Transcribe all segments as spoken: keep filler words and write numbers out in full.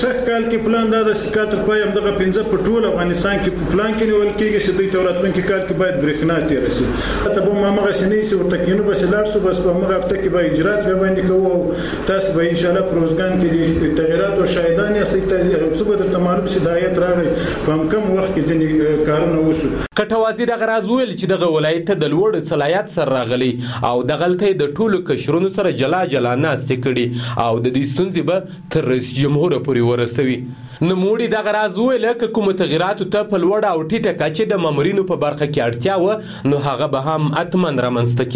څخه کال کې پلان دا د سکال تر پای هم دغه پنځه په ټول افغانستان کې په پلان کې نیول کېږي چې دوی توراتلون کې کال کې باید برېښنا تیر شي. ته به مامغه سنې سي ورته کېنو بس لار سو بس په مغه هفته کې به اجرات به باندې کوو. تاسو به ان شاء الله پروزګان کې تغیرات او شاهدان یې سي ته څه به معلوم سي دایت راغی په کم وخت کې ځنې کارونه وشو. کټه وزیر غراز ویل چې دغه ولایت د لوړ صلاحیت سره راغلي او د غلطۍ د ټولو کشرونو سره جلا جلا ناستې کړي او د دې ستونزې به تر رئیس جمهور پورې ورسوي. نوموړي دغه راز ویل چې کوم تغیرات ته په لوړ او ټیټه کچه د مامورینو په برخه کې اړتیا و نو هغه به هم اتمن رامنځته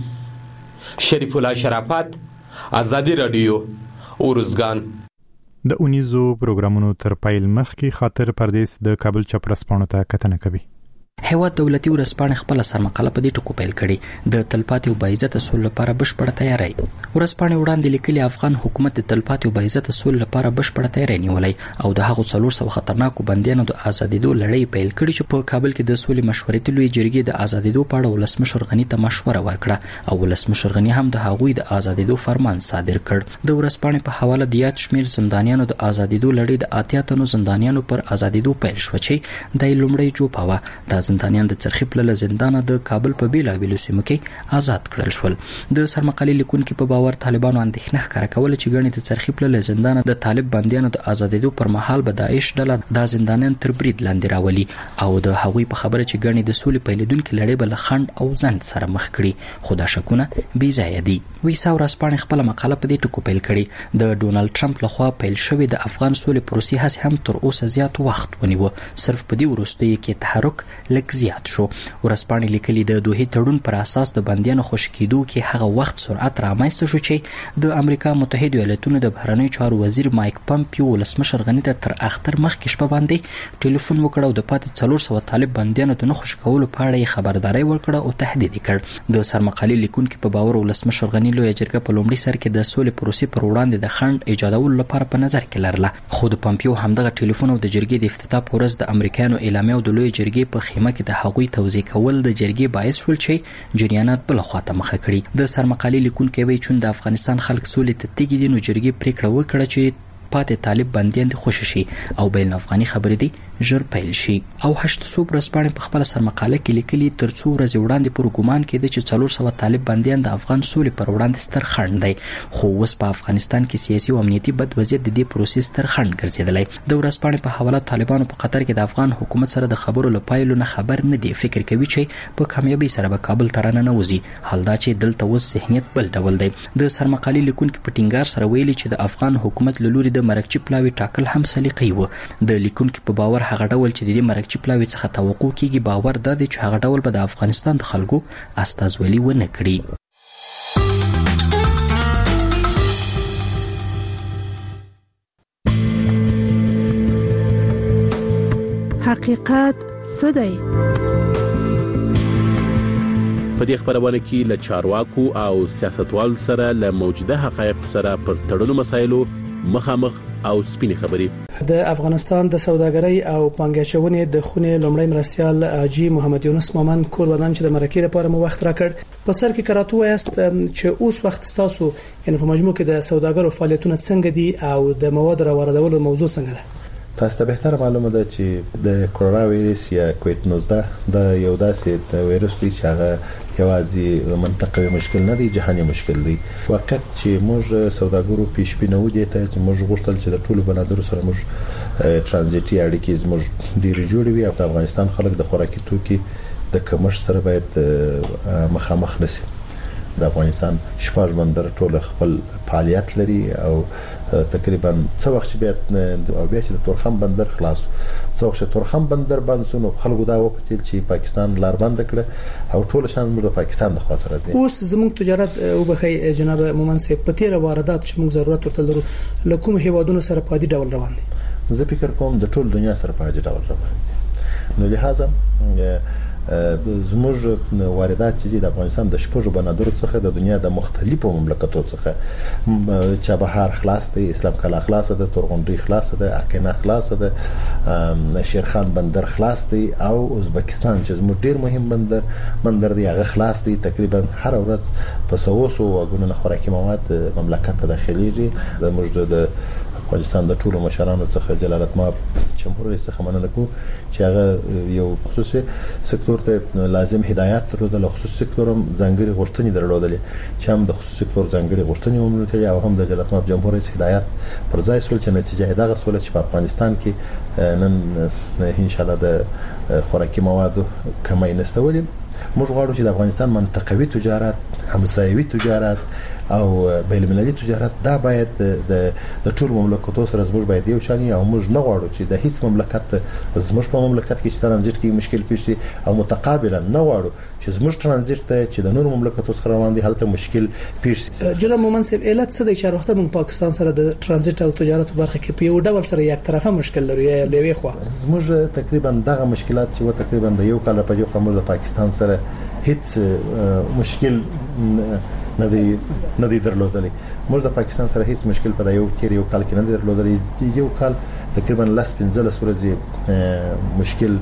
کیږي. شریف الله شرافت، آزادی رادیو، اورزګان. د اونیزو پروګرامونو تر پایل مخکې خاطر پردیس د کابل چپرسپانو ته کتنه کوي. هیواد دولتي ورځپاڼه خپل سرمقاله په دې ټکو پیل کړي د تلپاتې او باعزت سول لپاره بشپړه تیاری. ورځپاڼه وړاندې لیکلي افغان حکومت د تلپاتې او باعزت سول لپاره بشپړه تیاری نیولای او د هغو څلور سوه خطرناکو بندیانو د آزادېدو لړۍ پیل کړي چې په کابل کې د سولې مشورتي لوی جرګې د آزادېدو په اړه ولسمشر غني ته مشوره ورکړه او ولسمشر غني هم د هغوی د آزادېدو فرمان صادر کړ. د ورځپاڼې په حواله د یاد شمیر زندانیانو د آزادېدو لړۍ د اتیا تنو زندانیانو پر آزادېدو پیل شو چې د لومړی جوپاوه د زندانیان د چرخي پلل زندان د کابل په بیلابیلو سیمو کې آزاد کړل شول. د سرمقالي لیکونکو په باور طالبانو اندېښنه ښکاره کوله چې ګڼې د چرخي پلل زندان د طالب بندیانو د آزادېدو پر مهال به داعش ډله د زندانیان تر برید لاندې راولي او د هغوی په خبره چې ګڼې د سولې پیلېدونکې لړۍ به له خنډ او ځنډ سره مخ کړي خو دا شکونه بې ځایه دي. ویسا ورځپاڼې خپله مقاله په دې ټکو پیل کړې. د ډونالډ ټرمپ لخوا پیل شوې د افغان سولې پروسې هڅې هم تر اوسه زیات وخت ونیوه. صرف په دې وروستیو کې تحرک لږ زیات شو. ورځپاڼې لیکلي د دوحې تړون پر اساس د بندیانو خوشي کېدو کې هغه وخت سرعت رامنځته شو چې د امریکا متحده ایالاتونو د بهرنیو چارو وزیر مایک پمپیو ولسمشر غني ته تر اختر مخکې شپه باندې ټلیفون وکړ او د پاتې څلور سوه طالب بندیانو ته نه خوشي کولو په اړه یې خبرداری ورکړه او تهدید یې کړ. د سرمقالي لیکونکو په باور ولسمشر غني لویه جرګه په لومړي سر کې د سولې پروسې پر وړاندې د خنډ ایجادولو لپاره په نظر کې لرله خو د پمپیو همدغه ټلیفون او د جرګې د افتتاح په ورځ د امریکایانو اعلامیه او د لویه جرګې په خیمه کې د هغوی توزیع کول د جرګې باعث شول چې جریانات بل خواته مخه کړي. د سرمقالي لیکونکو وایي چې د افغانستان خلک سولې ته تیږي دي نو جرګې پریکړه وکړه چې پاتې طالب بندیان دي خوشي شي او بین افغاني خبرې دي ژر پیل شي. او هشت صوب ورځپاڼې په خپل سرمقاله کې لیکلي تر څو ورځې وړاندې پر ګومان کېده چې څلور سوه طالب بندیان د افغان سولې پر وړاندې ستر خنډ دی خو اوس په افغانستان کې سیاسي او امنیتي بد وضعیت د دې پروسې ستر خنډ ګرځېدلی. د ورځپاڼې په حواله طالبانو په قطر کې د افغان حکومت سره د خبرو له پایلو نه خبر نه دي. فکر کوي چې په کامیابۍ سره به کابل ته راننوځي. حال دا چې دلته اوس ذهنیت بل ډول دی. د سرمقالي لیکونکو په ټینګار سره ویلي چې د افغان حکومت له لوري د مرکچي پلاوي ټاکل هم سلیقي و. د لیکونکو په باور هغه ډول چې د مرکچي پلاوي څخه توقع کیږي باور دا دی چې هغه ډول به د افغانستان د خلکو استازولي ونه کړي. حقیقت څه دی؟ په دې خبرونه کې له چارواکو او سیاستوالو سره له موجوده حقایق سره پر تړلو مسایلو مخامخ او سپینې خبرې. د افغانستان د سوداګرۍ او پانګاچونې د خونې لومړی مرستيال حاجی محمد یونس مومن کور ودان چې د مرکې لپاره مو وخت راکړ. په سر کې کراته وایست چې اوس وخت تاسو یعنی په مجموع کې د سوداګرو فعالیتونه څنګه دي او د مواد راوړلو موضوع څنګه ده؟ تاسو ته به تر معلومه ده چې د کورونا وایرس یا کووید نوزده د یو داسې د وایرس دی چې هغه یوازې منطقوي مشکل نه دی، جهاني مشکل دی. وخت چې موږ سوداګرو پیش بینو دي ته چې موږ غوښتل چې د ټولو بنادرو سره موږ ترانزیتي اړیکې زموږ ډیر جوړ وي او د افغانستان خلک د خوراکي توکي د کمښت سره باید مخامخ نشي. د افغانستان شپږ بندر ټول خپل فعالیت لري او تقریبا څو وخت بیا او بیا چې د تورخم بندر خلاص څو وخت تورخم بندر باندې نو خلکو دا وپتل چې پاکستان لار بند کړ او ټول شان موږ د پاکستان د خوا سره دي. اوس زموږ تجارت او بخي جناب مومن سي پتیره واردات چې موږ ضرورت ورته لرو لکه هیوادونو سره په دې ډول روان دي. زه فکر کوم د ټول دنیا سره په دې ډول روان دي. نو لهدا زموږ واردات چې د افغانستان د شپږو بنادرو څخه د دنیا د مختلفو مملکتونو څخه چابهار خلاص دی، اسلام کلا خلاص ده، تورغونډي خلاص ده، اقینه خلاص ده، شیرخان بندر خلاص دی او ازبکستان چې زموږ ډیر مهم بندر بندر دی هغه خلاص دی. تقریبا هر ورځ په سوسو وګونو خوراکي مواد مملکت ته داخليږي. د موږ د افغانستان د ټولو مشرانو څخه جلالت مآب جمهور رئیس څخه مننه کوو چې هغه یو خصوصي سکتور ته لازم هدایت درلودل، خصوصي سکتور هم ځانګړي غوښتنې درلودلې چې هم د خصوصي سکتور ځانګړي غوښتنې ومنل او هم د جلالت مآب جمهور رئیس هدایت پر ځای سول چې نتیجه دغه سول چې په افغانستان کې نن ان شاء الله د خوراکي موادو کمای نستولې. موږ غواړو چې د افغانستان منطقوي تجارت، همسایوي تجارت او بین المللي تجارت دا باید د د ټول مملکتونو سره زموږ باید یو شان او موږ نه غواړو چې د هیڅ مملکت زموږ په مملکت کې چې ترانزیت کې مشکل کیږي او متقابلا نه غواړو چې زموږ ترانزیت ته چې د نور مملکتونو سره روان دي هلته مشکل پیښ شي. جناب مومن صاحب علت څه دی چې وروسته موږ پاکستان سره د ترانزیت او تجارت برخه کې په یو ډول سره یک طرفه مشکل لري یا لوي خو زموږ تقریبا دغه مشکلات چې و تقریبا د یو کال په یو خمر د پاکستان سره هیڅ مشکل نه دی نه دی درلودلی. موږ د پاکستان سره هیڅ مشکل په یو کې یو کال کې نه درلودلی. یو کال تقریبا لاس پنځلس ورځې مشکل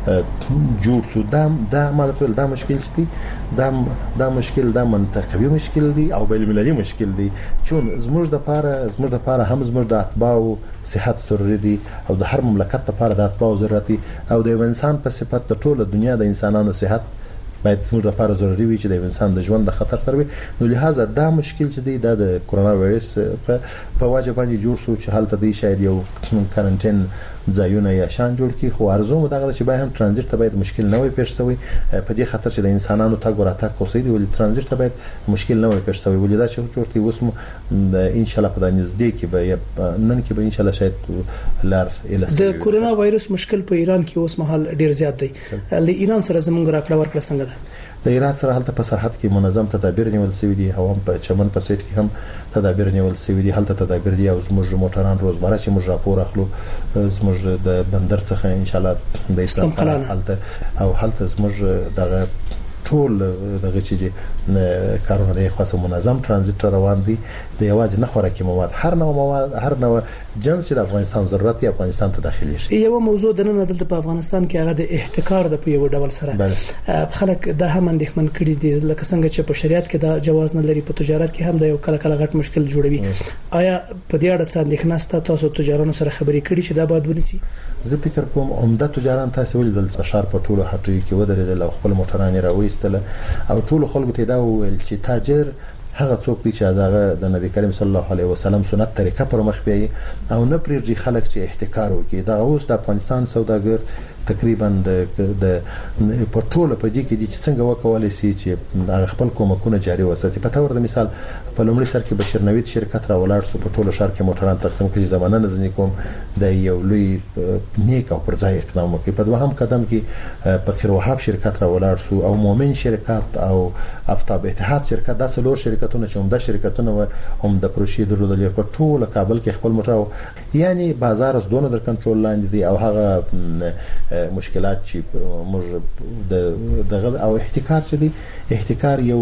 جوړ شو. دا دا ماده دا مشکل دي دا دا مشکل دا منطقوي مشکل دی او بین المللي مشکل دی چون زموږ د پاره زموږ د پاره هم زموږ د اتباع صحت ضروري دي او د هر مملکت لپاره د اتباع ضرورت دي او د انسان په صفت د ټوله دنیا د انسانانو صحت باید زموږ لپاره ضروري وي چې د انسان د ژوند د خطر سره وي. نو لہذا دا مشکل چې دی د کورونا وایرس په په واجب باندې جوړ شو چې حالت دی شاید یو کارانتین ځایونه یا شان جوړ کی خو ارزو مدغه چې به هم ترانزیت ته باید مشکل نه وي پیښ شوی په دې خاطر چې د انسانانو تګ وراتګ کوسي دی ولې ترانزیت ته باید مشکل نه وي پیښ شوی ولې دا چې جوړ کی اوس ان شاء الله په نږدې کې به نن کې به ان شاء الله شاید لار اله د کورونا وایرس مشکل په ایران کې اوس مهال ډیر زیات دی. ل ایران سره زمونږ راکړه ورکړه څنګه ده؟ د ایران سره هلته په سرحد کې منظم تدابیر نیول شوی دي او هم په چمن په سیټ کې هم تدابیر نیول شوی دي. هلته تدابیر دي او زموږ موټران روزمره چې موږ راپور اخلو زموږ د بندر څخه ان شاء الله د اسلام قلعه هلته او هلته زموږ دغه ټول دغه چې کارونه د خاصه منظم ترانزیت روان دي د یوازې نه خوراکي مواد هر نوع مواد هر نوع جنس چې د افغانستان ضرورت دی افغانستان ته داخلي شي. یو موضوع د نن دلته په افغانستان کې هغه د احتکار د په یو ډول سره خلک د هم اندېښمن کړي دي لکه څنګه چې په شریعت کې دا جواز نه لري په تجارت کې هم د یو کله کله غټ مشکل جوړوي. آیا په دې اړه څه اندېښنه ست تاسو تجارانو سره خبرې کړي چې دا باید ونیسي؟ زه فکر کوم عمده تجاران تاسو ولې د شهر په ټولو هټیو کې ودرېدل او خپل موټران راوېستل او ټول خلکو ته دا ویل چې تاجر هغه څوک دی چې هغه د نبی کریم صلی الله علیه وسلم سنت طریقه پر مخ بیاي او نه پرېږي خلک چې احتکار وکړي. دا اوس د افغانستان سوداګر تقریبا د د په ټوله په دې کې دي چې څنګه وکولای شي چې خپل کومکونه جاري وساتي. په تور د مثال په لومړي سر کې بشیر نوید شرکت را ولاړ سو په ټوله شهر کې موټران تقسیم کړي زمانه نه کوم د یو لوی نیک او پر ځای اقدام وکړي. په دوهم قدم کې په خیر وهاب شرکت را ولاړ سو او مومن شرکت او افتاب اتحاد شرکت دا څلور شرکتونه چې عمده شرکتونه هم د پروشي درلودل په ټوله کابل کې خپل موټر یعنی بازار از دونه در کنټرول لاندې دي او هغه مشکلات چې موږ د دغه او احتکار چې دی احتکار یو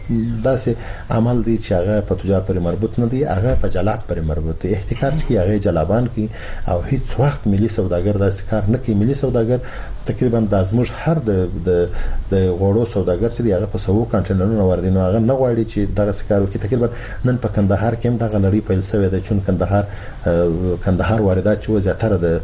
داسې عمل دی چې هغه په تجارت پر مربوط نه دی هغه په جلاب پر مربوط دی. احتکار چې هغه جلابان کی او هیڅ وخت ملي سوداګر داسې کار نه کوي. ملي سوداګر تقریبا د ازموج هر د د غوړو سوداګر چې هغه په سوو کنټینرونو وردي نو هغه نه غواړي چې دغه سکارو کې تقریبا نن په کندهار کې هم دغه لړۍ پیل شوې ده چون کندهار کندهار واردات چې زیاتره د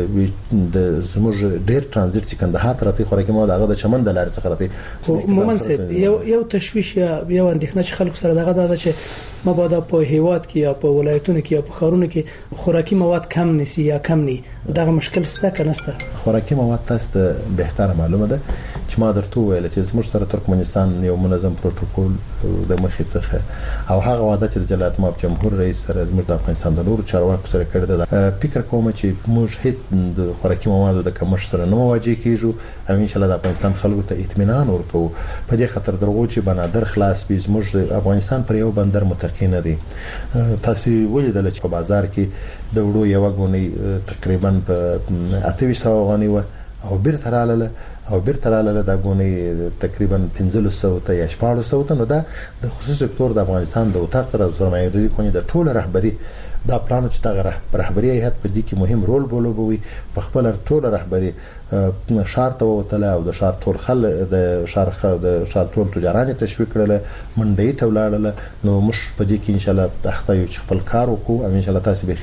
د زموج ډیر ترانزیت چې کندهار ته راځي خوراکي مواد هغه د چمن د لارې څخه راځي. مومن صاحب یو یو تشویش یا یو اندېښنه چې خلکو سره دغه دا چې مبادا په هیواد کې یا په ولایتونو کې یا په ښارونو کې خوراکي مواد کم نسی یا کم ني دغه مشکل سته کنه سته؟ خوراکي مواد تاسو ته بهتره معلومه ده چې ما درته ویل چې زموږ سره ترکمنستان یو منظم پروتوکول د مخې څخه او هغه وعده چې د جلالت مآب جمهور رئیس سره زموږ د افغانستان د نورو چارواکو سره کړی ده. فکر کوم چې موږ هیڅ د خوراکي موادو د کمښت سره نه مواجه کیږو او ان شاء الله د افغانستان خلکو ته اطمینان ورکوو. په دې خاطر درغو چې بنادر خلاص بي زموږ د افغانستان پر یو بندر متکی نه دي. تاسو ولیدل چې په بازار کې د وړو یو غونی تقریبا په اته سو غونی و او بیرته رااله او بیرته رااله د غونی تقریبا پنځه سوه ته یا شپږ سوه ته. نو دا د خصوصي سکتور د افغانستان د وطاق او سرمایه‌داري کونی د ټوله رهبری دا پلان چې دا رهبری هیئت په دې کې مهم رول بولوي په خپل ټوله رهبری شهر ته وتله او د شهر ټول خل د شهر د شهر ټول تجاران تشویق کړل منډي ته ولاړل. نو موږ په دې کې ان شاء الله تخته یو خپل کار وکړو او ان شاء الله تاسو به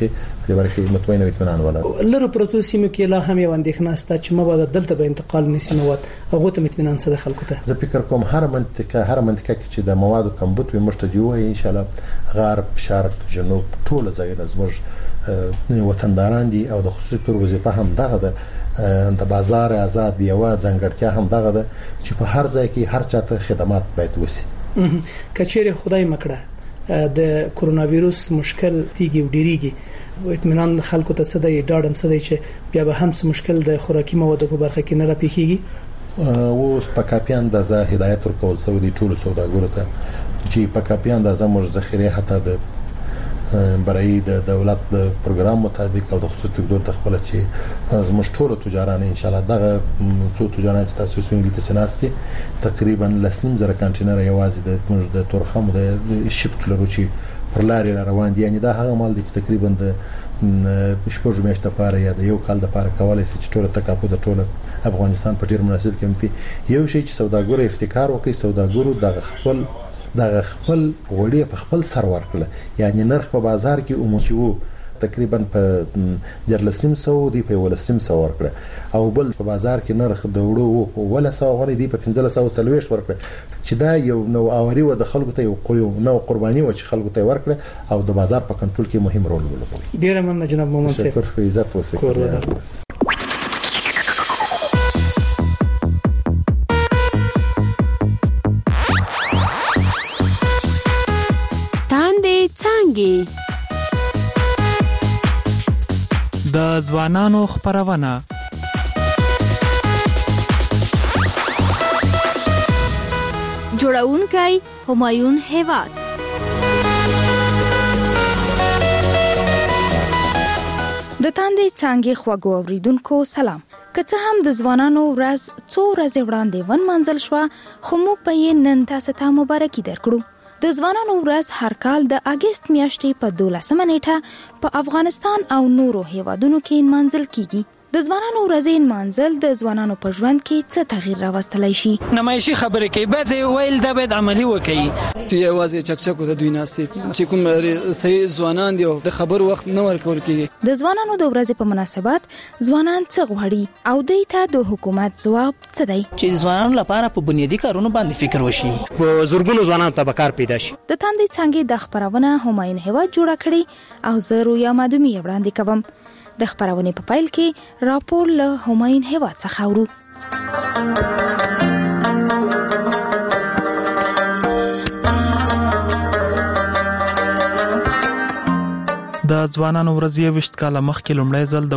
په برخه مطمئن او اطمینان ولري. لرو پروتو سیمو کې لا هم یو اندېښنه شته چې مبادا دلته به انتقال نشي نووت هغه ته اطمینان څه د خلکو ته. زه فکر کوم هر منطقه هر منطقه کې چې د موادو کمبود وي مشته دی وای ان شاء الله غرب شرق جنوب ټول ځایونه زموږ وطنداران دي او د خصوصي تور وظیفه هم دغه ده د بازار آزاد دی او ځنګړتیا هم دغه ده چې په هر ځای کې هر چاته خدمات باید وسی. کچېره خدای مکړه د کرونا وایروس مشکل پیږي او ډیریږي اطمینان خلکو ته څه دی ډاډم څه دی چې بیا به هم څه مشکل د خوراکي موادو په برخه کې نه راپیږي. او په کاپیان د زه هدایت ورکول سو دي ټول سوداګرو ته چې په کاپیان د زموږ ذخیره حتی د برای د دولت د پروګرام مطابق او د خصوصي تقدیر د خپل چې زموږ ټول تجاران ان شاء الله دغه څو تجاران چې تاسو سونګل ته چناستي تقریبا لسنیم زره کانټینر یوازې د موږ د تورخم د شپټ لرو چې پر لارې روان دي. یعنی دا هغه مال دي چې تقریبا د شپږ میاشتې لپاره یا د یو کال لپاره کولای شي چې ټول تکاپو د ټول افغانستان په ډیر مناسب قیمتي یو شی چې سوداګر افتکار وکړي سوداګرو د خپل د خپل غوړي په خپل سر ورکړه. یعنی نرخ په بازار کې عمومي تقریبا په درلسیم سو دی په ولسیم سو ورکړه او بل په بازار کې نرخ د وړو ولا سو غوړي دی په پنځه سو څلويش ورکړه چې دا یو نو اوري و د خلکو ته یو نو قرباني و چې خلکو ته ورکړه او د بازار په کنټرول کې مهم رول ولوبوي. ډیر مننه جناب مومن صاحب. شکر په عزت وسه. د ځوانانو خبرونه جوړونکی همایون هیواد. د تاندې څنګه خواږو اوریدونکو سلام. که څه هم د ځوانانو ورځ څو ورځې وړاندې ون منځل شو خو موږ به یې نن تاسو ته مبارکي درکړو. د ځوانانو ورځ هر کال د اگست میاشتې په دولسمه نیټه په افغانستان او نورو هیوادونو کې منځل کیږي. د ځوانانو ورځې منځل د ځوانانو په ژوند کې څه تغییر راوستلای شي؟ نمایشي خبرې کوي بعضې ویل دا باید عملي وکړي چې یوازې چکچکو ته دوی ناستي چې کوم صحیح ځوانان دي د خبرو وخت نه ورکول کیږي. د ځوانانو د ورځې په مناسبت ځوانان څه غواړي او دوی ته د حکومت ځواب څه دی؟ چې ځوانانو لپاره په بنیادي کارونو باندې فکر وشي په زورګونو ځوانانو ته کار پیدا شي. د تاندې څنګه د خبرونه همایون هیواد جوړ کړي او زه رویا مادومی وړاندې کوم. د خبرونه په پایل کې راپور له همایون هیواد څخه اورو. د ځوانانو ورځ یې وشت کاله مخکې لومړی ځل